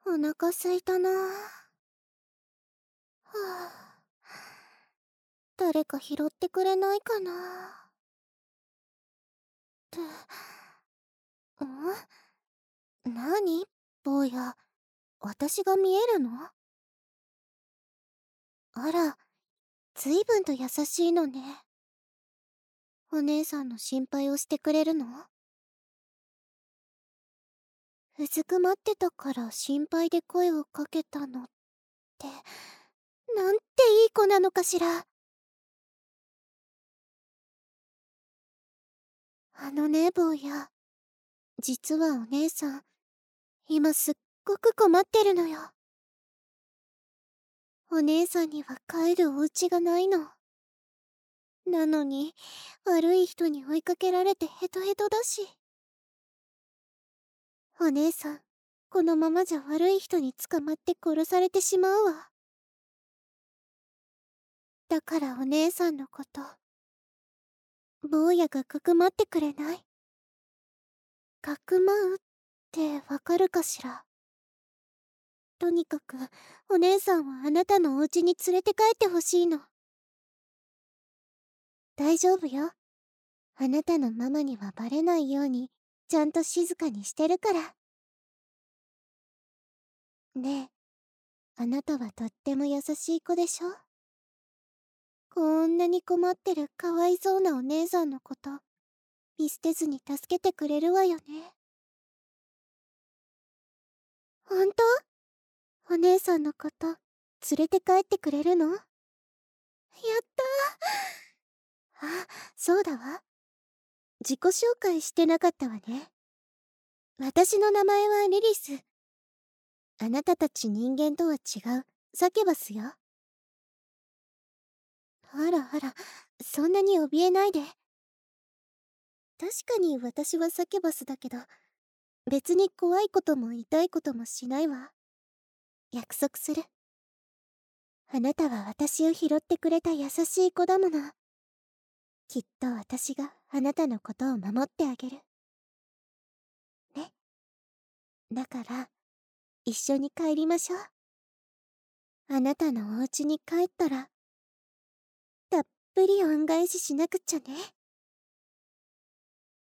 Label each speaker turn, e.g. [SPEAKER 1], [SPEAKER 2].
[SPEAKER 1] お腹すいたな。はあ、誰か拾ってくれないかな。って、何坊や、私が見えるの？あら、ずいぶんと優しいのね。お姉さんの心配をしてくれるの？うずくまってたから心配で声をかけたのって、なんていい子なのかしら。あのね、坊や。実はお姉さん、今すっごく困ってるのよ。お姉さんには帰るお家がないの。なのに、悪い人に追いかけられてヘトヘトだし。お姉さん、このままじゃ悪い人に捕まって殺されてしまうわ。だからお姉さんのこと、坊やがかくまってくれない？かくまうってわかるかしら？とにかく、お姉さんはあなたのお家に連れて帰ってほしいの。大丈夫よ。あなたのママにはバレないように、ちゃんと静かにしてるから。ねえ、あなたはとっても優しい子でしょ？こんなに困ってるかわいそうなお姉さんのこと、見捨てずに助けてくれるわよね。ほんと？お姉さんのこと、連れて帰ってくれるの？やったー。あ、そうだわ。自己紹介してなかったわね。私の名前はリリス。あなたたち人間とは違う、サケバスよ。あらあら、そんなに怯えないで。確かに私はサケバスだけど、別に怖いことも痛いこともしないわ。約束する。あなたは私を拾ってくれた優しい子だもの。きっと私があなたのことを守ってあげる。ね。だから、一緒に帰りましょう。あなたのお家に帰ったら、たっぷり恩返ししなくっちゃね。